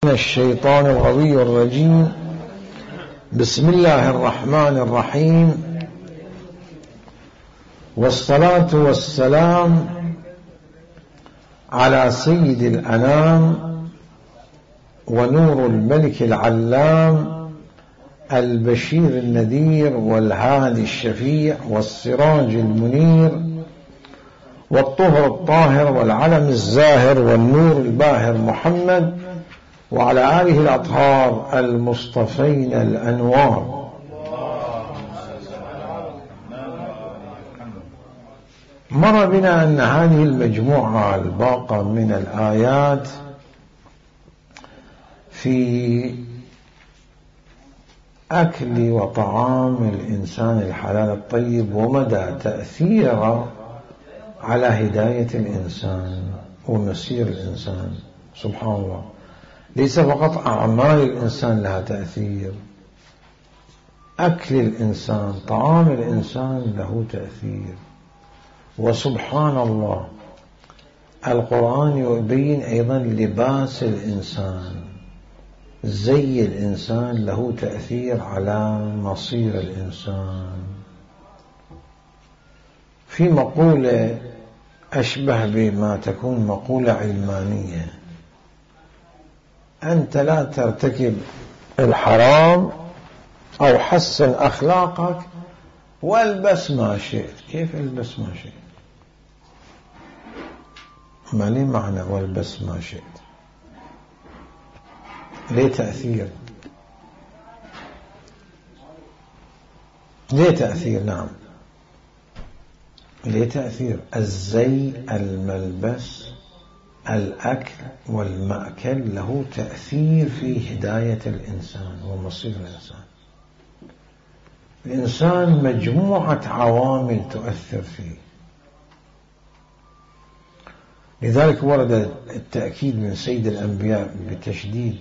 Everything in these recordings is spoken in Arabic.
من الشيطان الغوي الرجيم. بسم الله الرحمن الرحيم، والصلاة والسلام على سيد الأنام ونور الملك العلام البشير النذير والهادي الشفيع والسراج المنير والطهر الطاهر والعلم الزاهر والنور الباهر محمد وعلى آله الأطهار المصطفين الأنوار. مر بنا أن هذه المجموعة الباقة من الآيات في أكل وطعام الإنسان الحلال الطيب ومدى تأثيره على هداية الإنسان ومسير الإنسان. سبحان الله، ليس فقط أعمال الإنسان لها تأثير، أكل الإنسان طعام الإنسان له تأثير. وسبحان الله، القرآن يبين أيضا لباس الإنسان، زي الإنسان له تأثير على مصير الإنسان. في مقولة أشبه بما تكون مقولة علمانية: أنت لا ترتكب الحرام أو حسن أخلاقك والبس ما شئت. كيف البس ما شئت؟ ما لي معنى والبس ما شئت؟ ليه تأثير؟ ليه تأثير؟ نعم ليه تأثير. الزي، الملبس، الأكل والمأكل له تأثير في هداية الإنسان ومصير الإنسان. الإنسان مجموعة عوامل تؤثر فيه، لذلك ورد التأكيد من سيد الأنبياء بتشديد،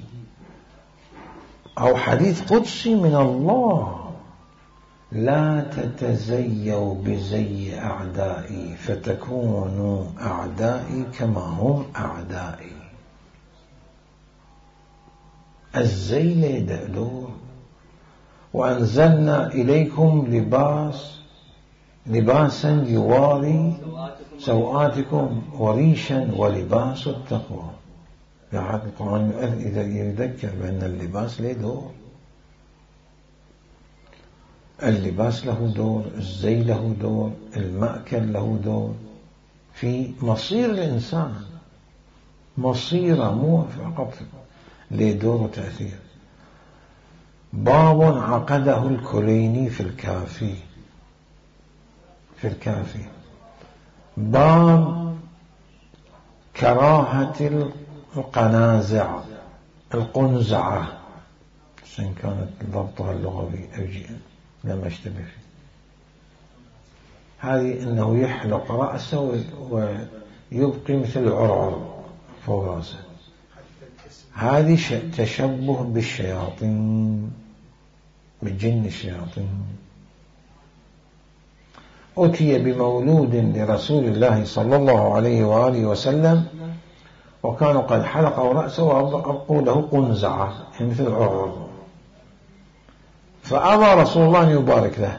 أو حديث قدسي من الله: لا تتزيوا بزي أعدائي فتكونوا أعدائي كما هم أعدائي. الزي له دور. وأنزلنا إليكم لباسا يواري سوآتكم وريشا ولباس التقوى. يعني القرآن إذا يذكر بأن اللباس له دور، اللباس له دور، الزي له دور، المأكل له دور في مصير الإنسان، مصيره مو فقط له دور وتأثير. باب عقده الكليني في الكافي باب كراهة القنزعة إن كانت ضبطها اللغوي أوجئا لم أشتبه فيه. هذه أنه يحلق رأسه ويبقي مثل عرعر فوق رأسه، هذه تشبه بالشياطين، بالجن الشياطين. أتي بمولود لرسول الله صلى الله عليه وآله وسلم وكانوا قد حلقوا رأسه وأبقوا له قنزعة مثل عرعر، فأبى رسول الله أن يبارك له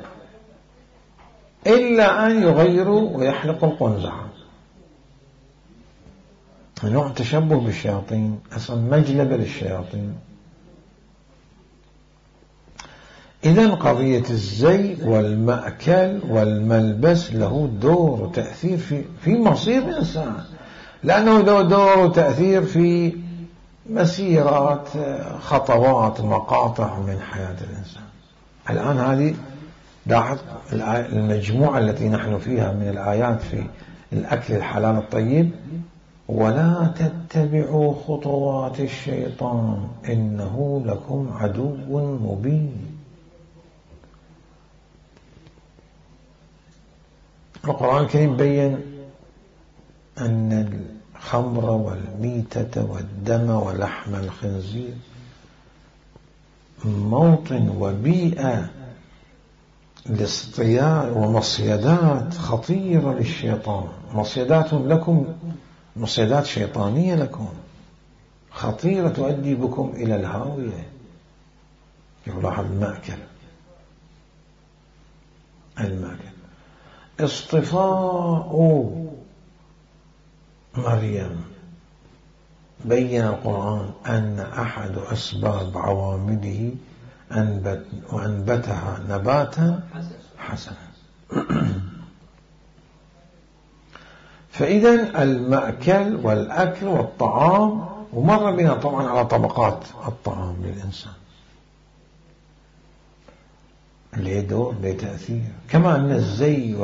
إلا أن يغيروا ويحلقوا القنزعة. نوع تشبه بالشياطين، أصلا مجلبة للشياطين. إذن قضية الزي والمأكل والملبس له دور وتأثير في مصير الإنسان، لأنه له دور وتأثير في مسيرات، خطوات، مقاطع من حياة الإنسان. الآن هذه لاحظ المجموعة التي نحن فيها من الآيات في الأكل الحلال الطيب: ولا تتبعوا خطوات الشيطان إنه لكم عدو مبين. القرآن الكريم بين أن الخمر والميتة والدم ولحم الخنزير موطن وبيئة لاصطياد ومصيدات خطيرة للشيطان، مصيدات لكم، مصيدات شيطانية لكم. خطيرة تؤدي بكم إلى الهاوية. يلاحظ المأكل اصطفاء مريم. بين القرآن أن أحد أسباب عوامله وأنبتها نباتا حسنا. فإذا المأكل والأكل والطعام، ومر بنا طبعا على طبقات الطعام للإنسان، له دور له تأثير، كما أن الزي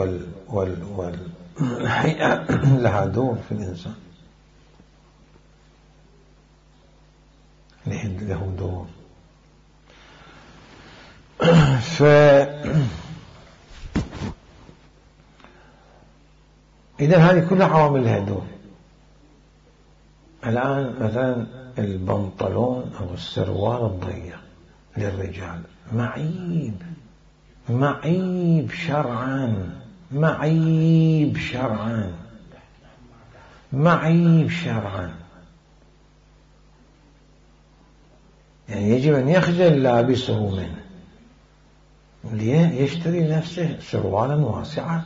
والهيئة لها دور في الإنسان، له دور. إذا هذه كلها عوامل لها دور. الآن مثلا البنطلون أو السروال الضيق للرجال معيب شرعا، معيب شرعا، يعني يجب أن يخجل لابسه منه، يشتري نفسه سروالا واسعا.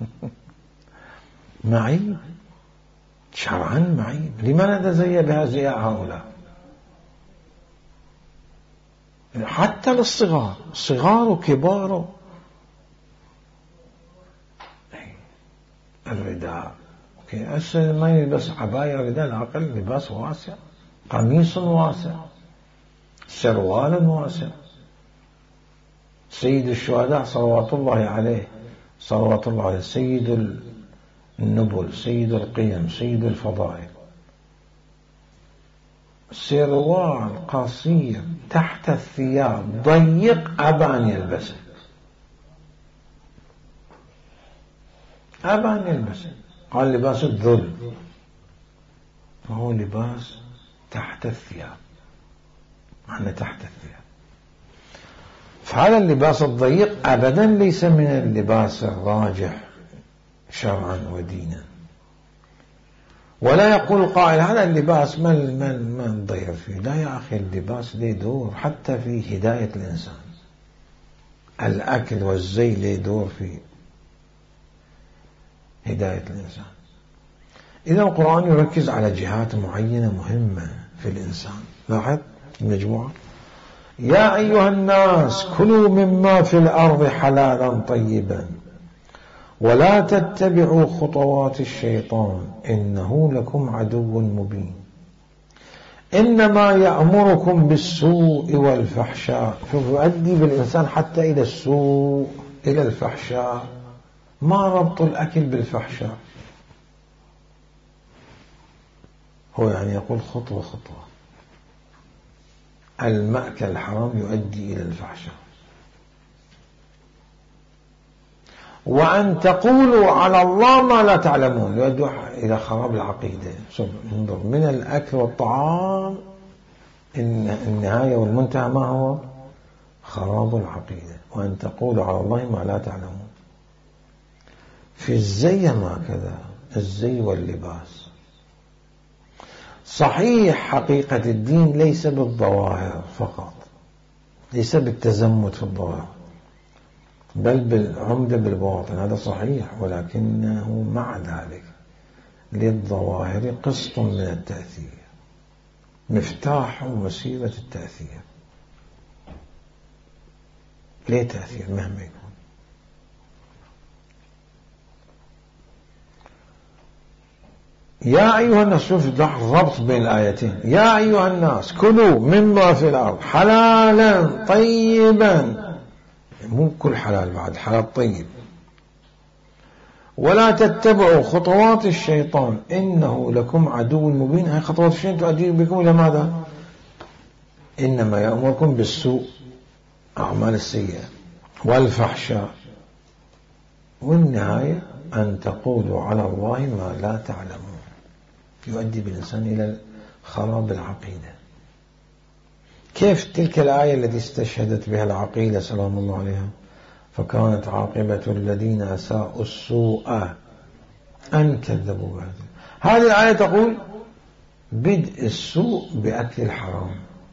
معيب شرعا، معيب. لماذا نتزيى بها زياء هؤلاء؟ حتى للصغار، صغار وكبار. الرداء ما يلبس عباية رداء، العقل لباس واسع، قميص واسع، سروال واسع. سيد الشهداء صلوات الله عليه سيد النبل، سيد القيم، سيد الفضائل، سروال قصير تحت الثياب ضيق أبى أن يلبسه، قال لباس الذل، وهو لباس تحت الثياب، معنى تحت الثياب. فهذا اللباس الضيق أبدا ليس من اللباس الراجح شرعا ودينا. ولا يقول قائل هذا اللباس ما نضيع فيه. لا يا أخي، اللباس له دور حتى في هداية الإنسان. الأكل والزي له دور في هداية الإنسان. إذا القرآن يركز على جهات معينة مهمة في الإنسان. لاحظ المجموعة: يا أيها الناس كلوا مما في الأرض حلالا طيبا ولا تتبعوا خطوات الشيطان إنه لكم عدو مبين إنما يأمركم بالسوء والفحشاء. فيؤدي بالإنسان حتى إلى السوء، إلى الفحشاء. ما ربط الأكل بالفحشاء؟ هو يعني يقول خطوة خطوة. المأكل الحرام يؤدي إلى الفحشاء. وأن تقولوا على الله ما لا تعلمون يؤدي إلى خراب العقيدة. انظر، من الأكل والطعام النهاية والمنتهى ما هو؟ خراب العقيدة. وأن تقولوا على الله ما لا تعلمون. في الزي ما كذا، الزي واللباس. صحيح حقيقة الدين ليس بالظواهر فقط، ليس بالتزمت في الظواهر، بل بالعمدة بالباطن، هذا صحيح، ولكنه مع ذلك للظواهر قسط من التأثير، مفتاح وسيلة التأثير. ليه تأثير مهما يكون. يا أيها الناس، شوف الربط بين الآيتين. يا أيها الناس كلوا مما في الأرض حلالا طيبا، مو كل حلال، بعد حلال طيب. ولا تتبعوا خطوات الشيطان إنه لكم عدو مبين. هاي خطوات الشيطان تؤدي بكم إلى ماذا؟ إنما يأمركم بالسوء، أعمال السيئة، والفحشاء، والنهاية أن تقولوا على الله ما لا تعلمون. يؤدي بالإنسان إلى خراب العقيدة. كيف تلك الآية التي استشهدت بها العقيلة سلام الله عليها: فكانت عاقبة الذين أساءوا السوء أن كذبوا بهذه. هذه الآية تقول بدء السوء بأكل الحرام.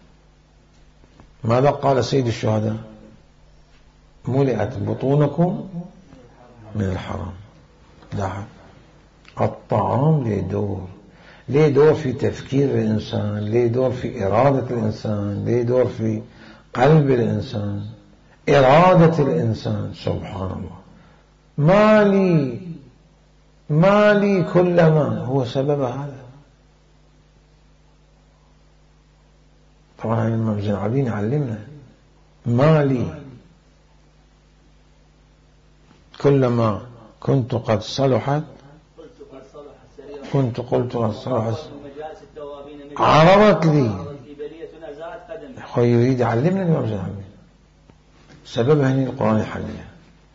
ماذا قال سيد الشهداء؟ ملئت بطونكم من الحرام. لاحظ الطعام له دور في تفكير الإنسان، له دور في إرادة الإنسان، له دور في قلب الإنسان، إرادة الإنسان. سبحان الله. ما لي كلما هو سبب هذا. طبعا الإمام زين العابدين علمنا ما لي كلما كنت قد صلحت كنت قلت قد صلحت عرضت لي. يريد يعلمنا الإمام زين العابدين سبب هني القرآن يحلله.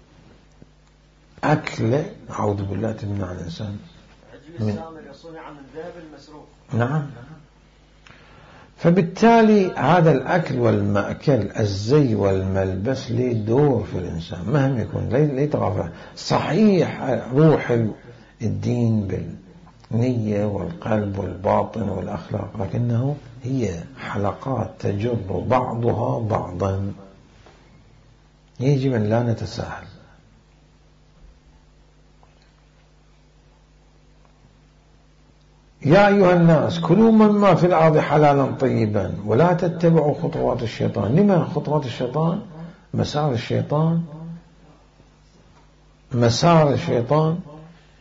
أكل أعوذ بالله تمنع الإنسان من نعم. فبالتالي هذا الأكل والمأكل الزي والملبس له دور في الإنسان مهما يكون. لا يتغافل. صحيح روح الدين بالنية والقلب والباطن والأخلاق، لكنه هي حلقات تجر بعضها بعضا. يجب أن لا نتساهل. يا أيها الناس كلوا مما في الأرض حلالا طيبا ولا تتبعوا خطوات الشيطان. لما خطوات الشيطان؟ مسار الشيطان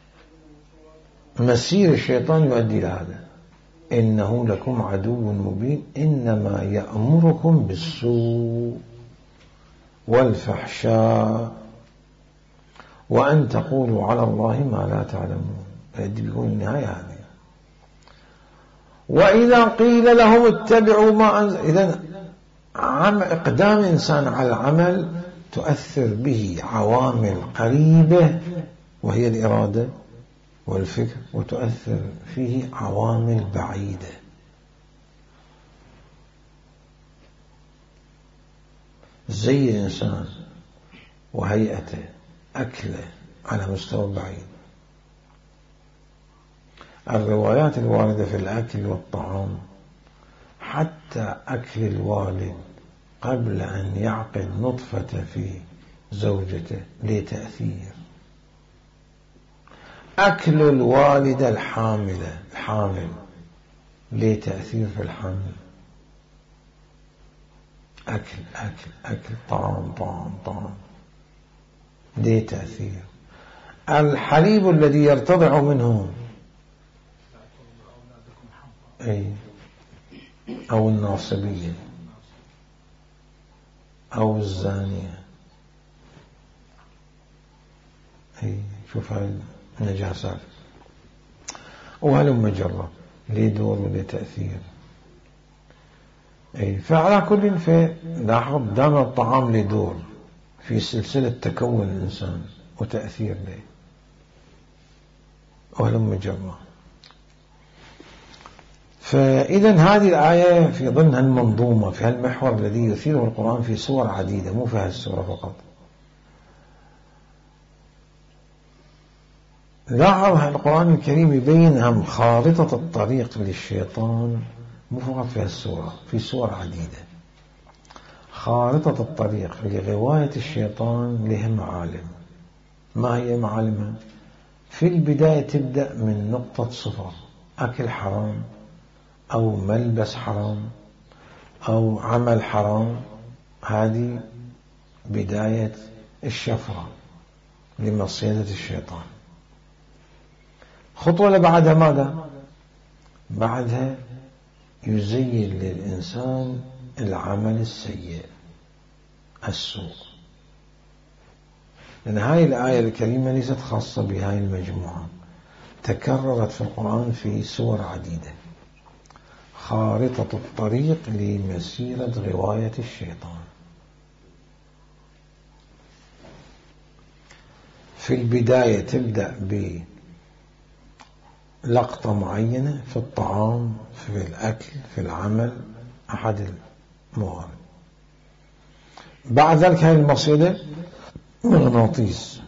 مسير الشيطان يؤدي إلى هذا. إنه لكم عدو مبين إنما يأمركم بالسوء والفحشاء وأن تقولوا على الله ما لا تعلمون. يؤدي بيقول النهاية هذه. وإذا قيل لهم اتبعوا ما أنزل. إذن إقدام إنسان على العمل تؤثر به عوامل قريبة وهي الإرادة والفكر، وتؤثر فيه عوامل بعيدة. زي الإنسان وهيئته أكله على مستوى بعيد. الروايات الواردة في الأكل والطعام حتى أكل الوالد قبل أن يعقد نطفة في زوجته له تأثير. أكل الوالدة الحامل له تأثير في الحمل. أكل طعام له تأثير. الحليب الذي يرتضع منه أو الناصبية أو الزانية، شوف هاي النجاسات وهلم مجرة ليه دور وليه تأثير. فعلى كل لاحظ دام الطعام له دور في سلسلة تكون الإنسان وتأثير له وهلم مجرة. فإذا هذه الآية في ضمن المنظومة في المحور الذي يثيره القرآن في سور عديدة، مو في هذه السورة فقط. لاحظ القرآن الكريم يبين هم خارطة الطريق للشيطان مو فقط في السورة، في سور عديدة. خارطة الطريق لغواية الشيطان لها معالم. ما هي معالمها؟ في البداية تبدأ من نقطة صفر، أكل حرام أو ملبس حرام أو عمل حرام. هذه بداية الشفرة لمصيدة الشيطان. خطوة اللي بعدها ماذا؟ بعدها يزين للإنسان العمل السيء السوء. لأن هاي الآية الكريمة ليست خاصة بهاي المجموعة، تكررت في القرآن في سور عديدة. خارطة الطريق لمسيرة غواية الشيطان. في البداية تبدأ بلقطة معينة في الطعام، في الأكل، في العمل، أحد الموارد. بعد ذلك هذه المصيدة مغناطيس.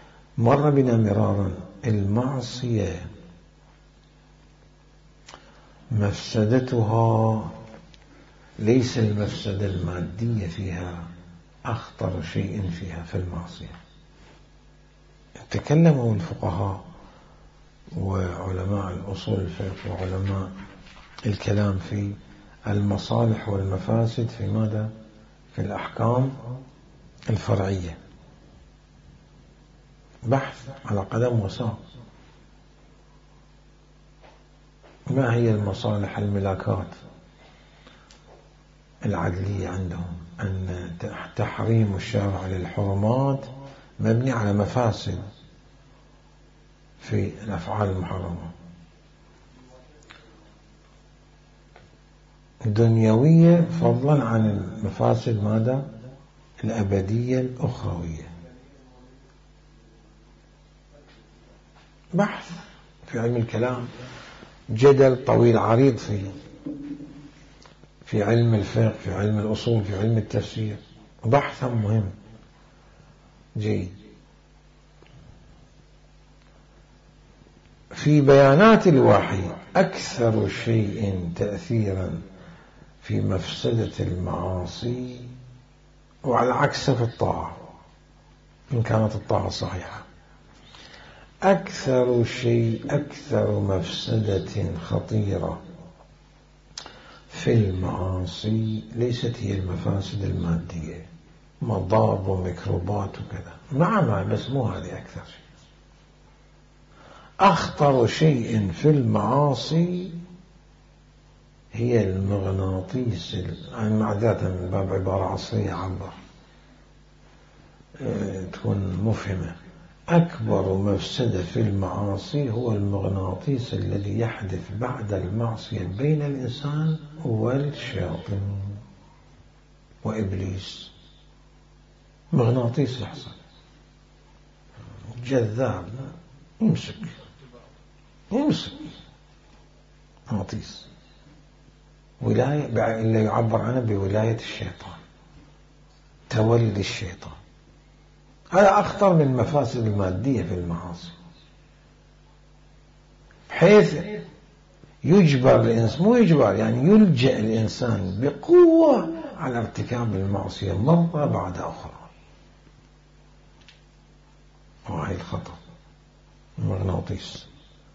مر بنا مرارا المعصية مفسدتها ليس المفسدة المادية فيها أخطر شيء فيها في المعصية. تكلموا الفقهاء وعلماء الأصول الفقه وعلماء الكلام في المصالح والمفاسد في ماذا؟ في الأحكام الفرعية، بحث على قدم وساق. ما هي المصالح الملاكات العدلية عندهم؟ أن تحريم الشارع للحرمات مبني على مفاسد في الأفعال المحرمة دنيوية فضلا عن المفاسد ماذا؟ الأبدية الأخروية. بحث في علم الكلام، جدل طويل عريض في علم الفقه، في علم الأصول، في علم التفسير، بحث مهم جيد. في بيانات الوحي أكثر شيء تأثيرا في مفسدة المعاصي، وعلى عكس في الطاعة إن كانت الطاعة صحيحة. أكثر مفسدة خطيرة في المعاصي ليست هي المفاسد المادية، مضار وميكروبات وكذا، نعم، بس مو هذه أكثر شيء. أخطر شيء في المعاصي هي المغناطيس. معذرة من باب عبارة عصرية عبر تكون مفهمة. أكبر مفسدة في المعاصي هو المغناطيس الذي يحدث بعد المعصية بين الإنسان والشياطين وإبليس. مغناطيس يحصل جذاب، يمسك مغناطيس، ولاية اللي يعبر عنها بولاية الشيطان، تولي الشيطان. هذا أخطر من المفاسد المادية في المعاصي، حيث يجبر الإنسان، مو يجبر يعني يلجأ الإنسان بقوة على ارتكاب المعصية مرة بعد أخرى. وهي الخطر، المغناطيس.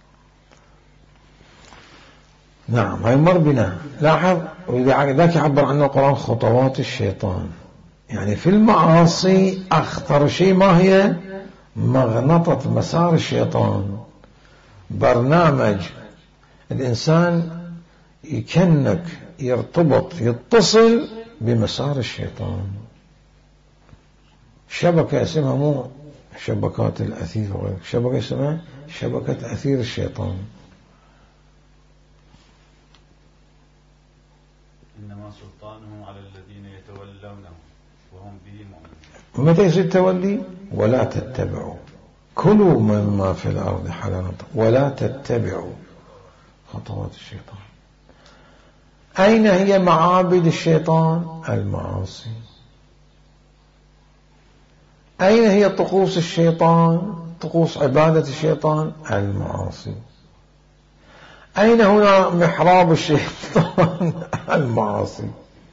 نعم، هاي مر بنا. لاحظ، ذاك يعبر عنه القرآن خطوات الشيطان. يعني في المعاصي أخطر شيء ما هي؟ مغنطة مسار الشيطان، برنامج الإنسان يكنك، يرتبط، يتصل بمسار الشيطان. شبكة اسمها مو شبكات الأثير، شبكة اسمها شبكة أثير الشيطان. إنما سلطانه على الذين يتولونه وهم به مؤمنون. متى يصير التولي؟ ولا تتبعوا، كلوا مما في الأرض حلالا ولا تتبعوا خطوات الشيطان. أين هي معابد الشيطان؟ المعاصي. أين هي طقوس الشيطان؟ طقوس عبادة الشيطان؟ المعاصي. أين هنا محراب الشيطان؟ المعاصي.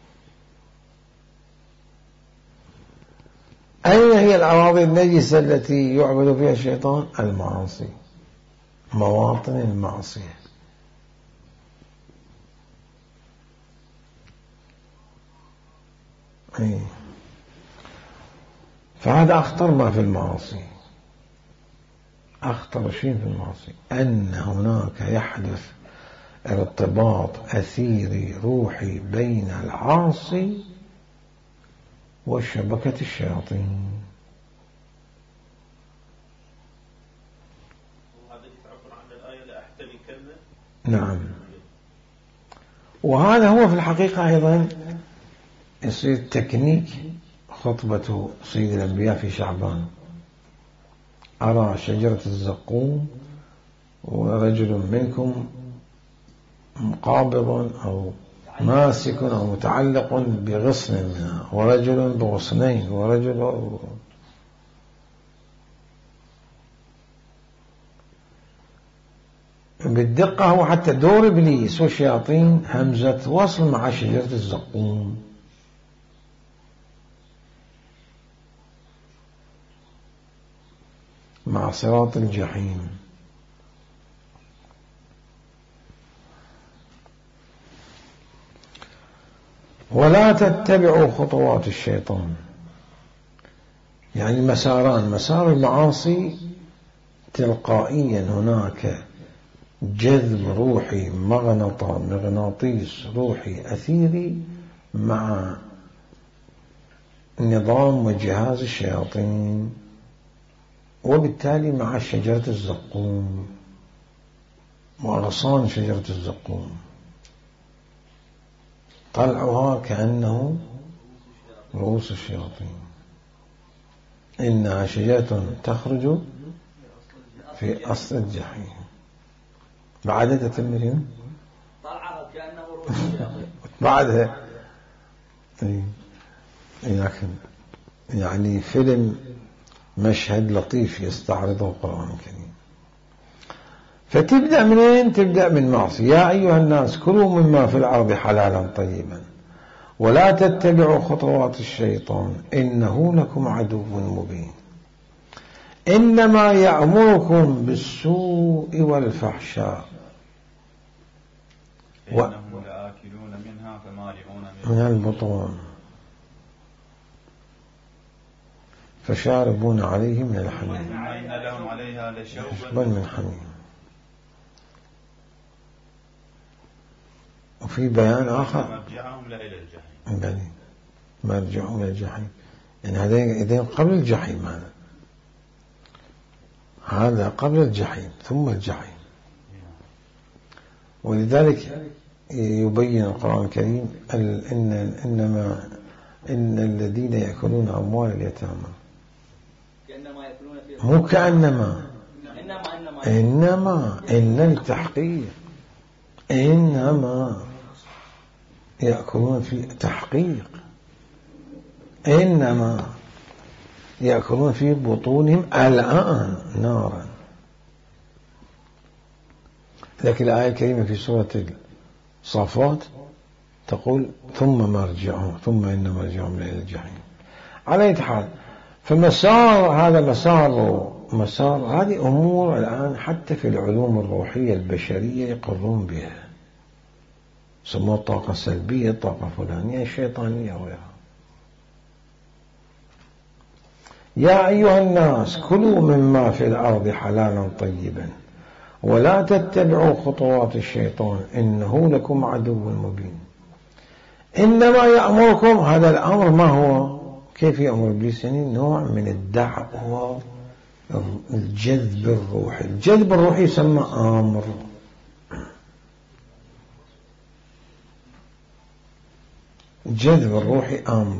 أين هي الأراضي النجسة التي يعبد فيها الشيطان؟ المعاصي، مواطن المعصية. فهذا أخطر ما في المعاصي. أخطر شيء في المعاصي أن هناك يحدث ارتباط أثيري روحي بين العاصي وشبكة الشياطين. وهذا يتعبر عن الآية لا أحتمي كلمة. نعم، وهذا هو في الحقيقة أيضا يصير تكنيك خطبة سيد الأنبياء في شعبان. أرى شجرة الزقوم ورجل منكم مقابض أو ماسك أو متعلق بغصن منها، ورجل بغصنين، ورجل بالدقة هو حتى دور إبليس والشياطين همزة وصل مع شجرة الزقوم. مع صراط الجحيم. ولا تتبعوا خطوات الشيطان، يعني مساران: مسار المعاصي تلقائيا هناك جذب روحي، مغناطيس روحي أثيري مع نظام وجهاز الشياطين، وبالتالي مع شجرة الزقوم وأغصان شجرة الزقوم طلعها كأنه رؤوس الشياطين. إنها شجرة تخرج في أصل الجحيم. بعدها تتمرين طلعها كأنه رؤوس الشياطين. بعدها لكن يعني فيلم مشهد لطيف يستعرضه القرآن الكريم. فتبدأ منين؟ تبدأ من معصية. يا أيها الناس كلوا مما في الأرض حلالا طيبا ولا تتبعوا خطوات الشيطان إنه لكم عدو مبين إنما يأمركم بالسوء والفحشاء إنهم لآكلون منها فمالئون من البطون فشاربون عليه من الحميم إن لهم عليها لشوبا من حميم. وفي بيان آخر مرجعهم إلى الجحيم. مرجعهم إلى الجحيم، يعني هذين قبل الجحيم. هذا قبل الجحيم ثم الجحيم. ولذلك يبين القرآن الكريم إن الذين يأكلون أموال اليتامى مو كأنما إن التحقيق إنما يأكلون في تحقيق إنما يأكلون في بطونهم الآن نارا. لكن الآية الكريمة في سورة الصافات تقول ثم إن مرجعهم إلى الجحيم. على أي حال، فمسار هذا مسار هذه أمور الآن حتى في العلوم الروحية البشرية يقرون بها، سموها طاقة سلبية، طاقة فلانية، شيطانية وغيرها. يا أيها الناس كلوا مما في الأرض حلالا طيبا ولا تتبعوا خطوات الشيطان إنه لكم عدو مبين. إنما يأمركم، هذا الأمر ما هو؟ كيف يأمر إبليس؟ يعني نوع من الدعوة، الجذب الروحي. الجذب الروحي يسمى أمر. الجذب الروحي أمر.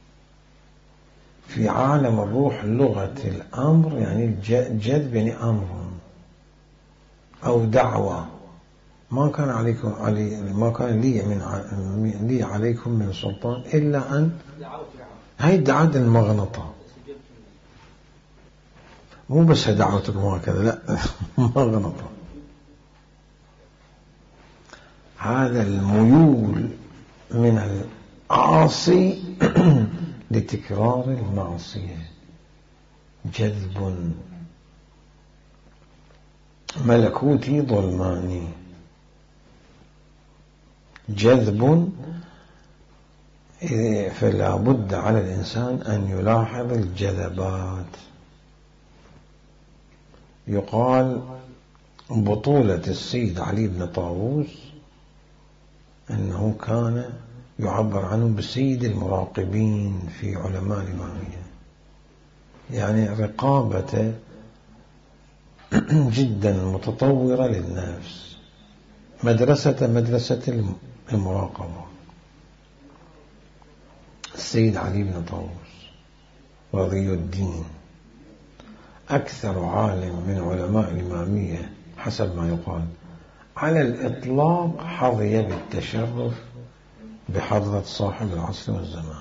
في عالم الروح لغة الأمر يعني الجذب يعني أمر أو دعوة. ما كان لي عليكم من سلطان إلا أن هاي دعوة المغنطة، مو بس دعوتكم هكذا، لا مغنطة. هذا الميول من العاصي لتكرار المعصية جذب ملكوتي ظلماني، جذب. فلا بد على الإنسان أن يلاحظ الجذبات. يقال بطولة السيد علي بن طاووس أنه كان يعبر عنه بسيد المراقبين في علماء الإمامية، يعني رقابة جدا متطورة للنفس، مدرسة المراقبة. السيد علي بن طاووس رضي الدين أكثر عالم من علماء الإمامية حسب ما يقال على الإطلاق، حظي بالتشرف بحضرة صاحب العصر والزمان،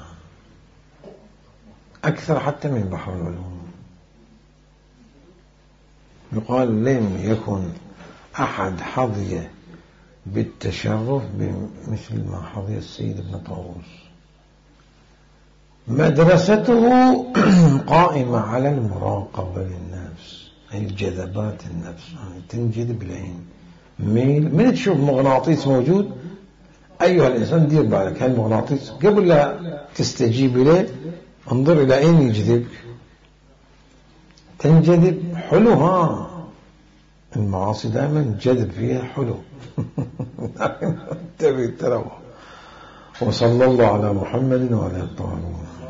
أكثر حتى من بحر العلوم. يقال لم يكن أحد حظي بالتشرف مثل ما حظي السيد ابن طاووس. مدرسته قائمة على المراقبة للنفس، أي جذبات النفس، يعني تنجذب العين ميل. من تشوف مغناطيس موجود أيها الإنسان دير بالك، هالمغناطيس قبل لا تستجيب إليه انظر إلى أين يجذبك. تنجذب حلوها، المعاصي دائما جذب فيها حلو. انتبه تروح. وصلى الله على محمد وعلى الطاهرين.